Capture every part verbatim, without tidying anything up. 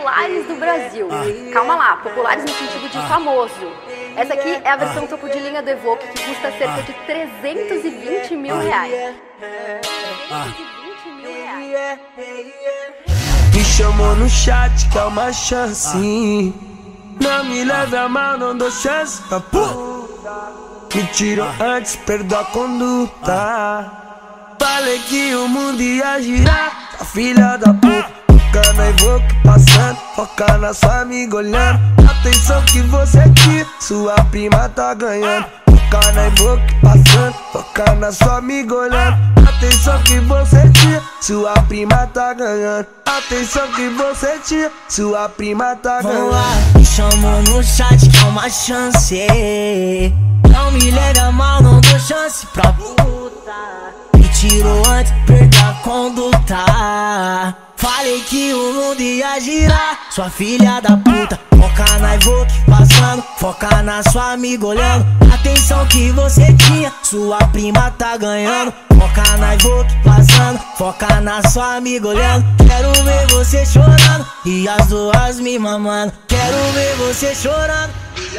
populares do Brasil. Calma lá, populares no sentido de famoso. Essa aqui é a versão topo de linha do Evoque, que custa cerca de trezentos e vinte mil reais. trezentos e vinte mil reais. Me chamou no chat, que é uma chance. Não me leve a mal, não dou chance pra puta. Me tirou antes, perdoa a conduta. Falei que o mundo ia girar, a filha da puta. Foca na Evoque passando, foca na sua amiga olhando. Atenção que você aqui, sua prima tá ganhando. Foca na Evoque passando, foca na sua amiga olhando. Atenção que você tinha, sua prima tá ganhando. Atenção que você tinha, sua prima tá ganhando. Vamos lá, me chamou no chat que é uma chance. Não me leva mal, não dou chance pra puta. Me tirou antes, perdeu a conduta. Falei que o mundo ia girar, sua filha da puta. Foca na Evoque passando, foca na sua amiga olhando. Atenção que você tinha, sua prima tá ganhando. Foca na Evoque passando, foca na sua amiga olhando. Quero ver você chorando e as duas me mamando. Quero ver você chorando.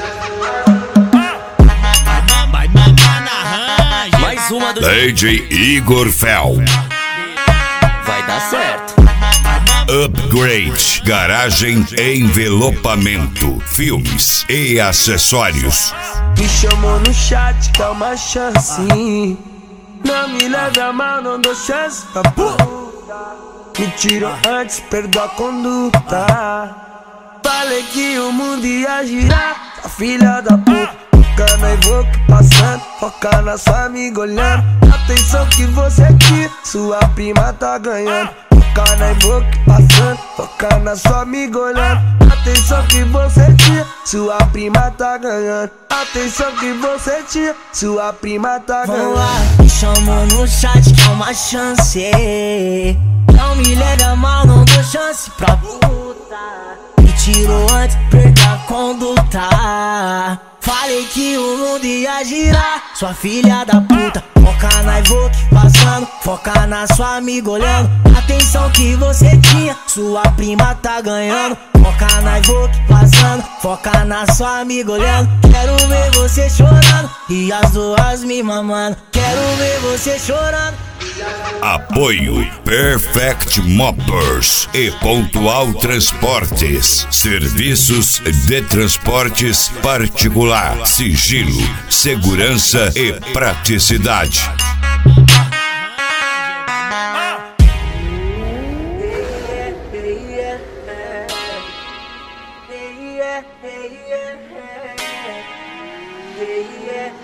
Mais uma do D J Igor Fel. Vai dar certo. Upgrade, garagem, envelopamento, filmes e acessórios. Me chamou no chat, que é uma chance. Não me leve a mal, não dou chance pra puta. Me tirou antes, perdoa a conduta. Falei que o mundo ia girar, a filha da puta. Foca na Evoque passando, foca na sua amiga olhando. Atenção que você aqui, sua prima tá ganhando. Foca na Evoque passando, foca na sua amiga olhando. Atenção que você tinha, sua prima tá ganhando. Atenção que você tinha, sua prima tá ganhando. Vamos lá, me chamou no chat que é uma chance. Não me leve a mal, não dou chance pra puta. Me tirou antes, perdeu a conduta. Falei que o mundo ia girar, sua filha da puta. Foca na Evoque passando, foca na sua amiga olhando. Atenção que você tinha, sua prima tá ganhando. Foca na Evoque passando, foca na sua amiga olhando. Quero ver você chorando e as duas me mamando. Quero ver você chorando. Apoio Perfect Moppers e Pontual Transportes. Serviços de transportes particular, sigilo, segurança e praticidade.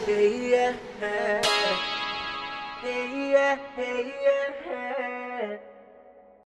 Yeah, yeah, yeah.